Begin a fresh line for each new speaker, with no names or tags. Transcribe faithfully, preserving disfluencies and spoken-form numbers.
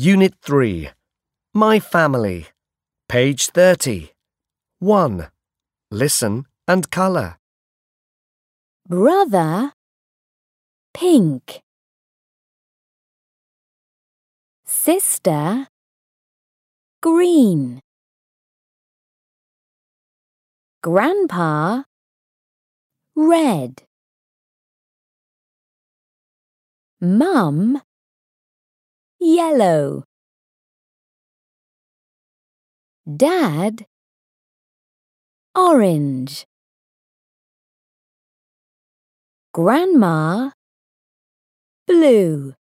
Unit three. My Family. Page thirty. one. Listen and colour.
Brother, pink. Sister, green. Grandpa, red. Mum, yellow. Dad, orange. Grandma, blue.